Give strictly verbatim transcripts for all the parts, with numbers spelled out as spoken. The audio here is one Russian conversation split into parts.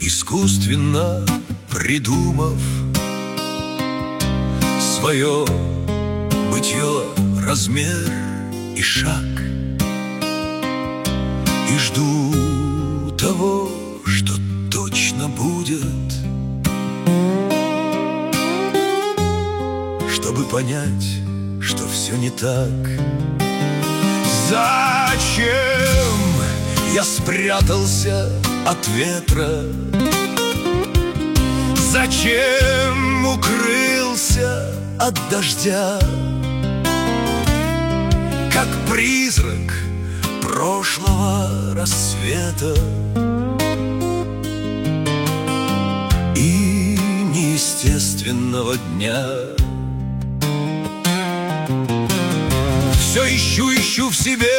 искусственно придумав свое бытие, размер и шаг. И жду того, что точно будет, чтобы понять, что все не так. Зачем я спрятался от ветра? Зачем укрылся от дождя? Как призрак прошлого рассвета и неестественного дня. Все ищу, ищу в себе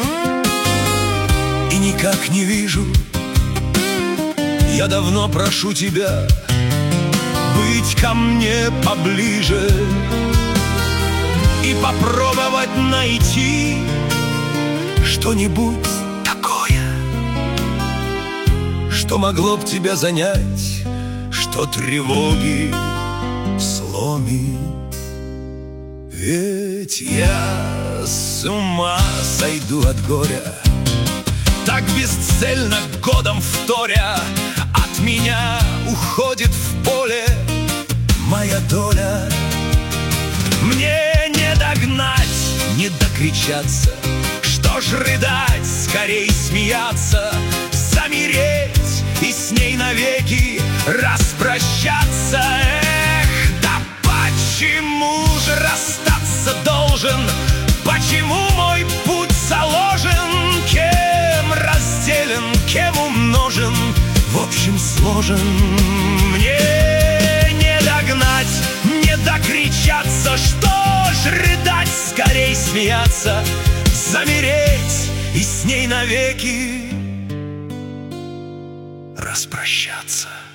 и никак не вижу. Я давно прошу тебя быть ко мне поближе и попробовать найти что-нибудь такое, что могло б тебя занять, что тревоги сломит. Ведь я с ума сойду от горя, так бесцельно годом вторя. От меня уходит в поле моя доля. Мне не догнать, не докричаться, что ж рыдать, скорей смеяться, замереть и с ней навеки распрощаться. Эх, да почему же расстаться должен? Почему мой путь заложен? Кем разделен, кем умножен, в общем сложен? Мне не догнать, не докричаться, что ж рыдать, скорей смеяться, замереть и с ней навеки распрощаться.